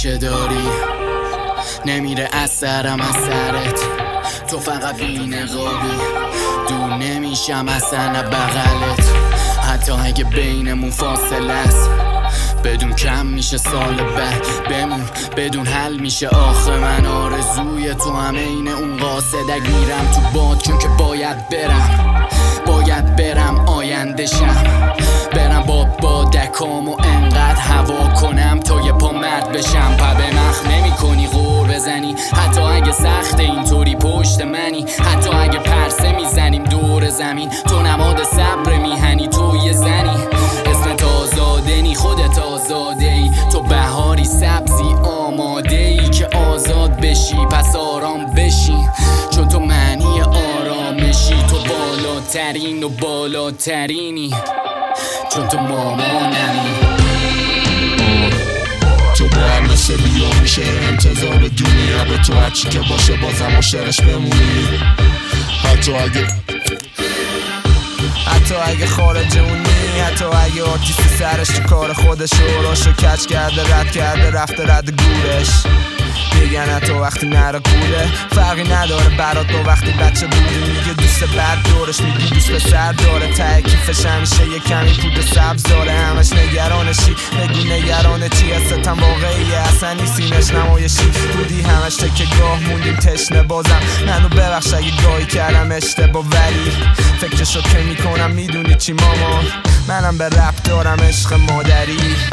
که داری نمیره از سرم از سرت، تو فقط بی نقابی، دور نمیشم اصلا بغلت. حتی اگه بینمون فاصله است بدون کم میشه سال بعد بمون، بدون حل میشه آخه من آرزوی تو همه این اون قاصدک میرم تو باد چون که باید برم آینده شم، برم با بادکام و انقدر هوا کنم تا یه پا مرد بشم. پا به مخ نمی کنی غور بزنی حتی اگه سخت اینطوری پشت منی، حتی اگه پرسه میزنیم دور زمین تو نماد صبر میهنی، تو یه زنی اسمت آزاده نی، خودت آزاده ای، تو بهاری سبزی آماده ای که آزاد بشی پس آرام بشی چون تو معنی آرامشی، تو بالاترین و بالاترینی چون تو مامانمی. تو باید مثل بیا میشه انتظار دنیا به تو هرچی که باشه بازم عاشقش بمونی، حتی اگه خارج اونی، حتی اگه آرتیست سرش تو کار خودش راشو کچ کرده رد کرده رفته رد گورش. میگن تو وقتی نره کوله فرقی نداره برات، تو وقتی بچه بودی میگه دوست بعد دورش میگی دوست به سر داره، ته کیفش همیشه یه کمی پود سبز داره، همش نگرانشی بگو نگرانه چی هستم واقعیه اصلا نیستینش نمایشی بودی همش که گاه موندیم تشنه بازم منو ببخش اگه گاهی کردم اشتباه، ولی فکرشو که میکنم میدونی چی مامان منم به رپ دارم عشق مادری.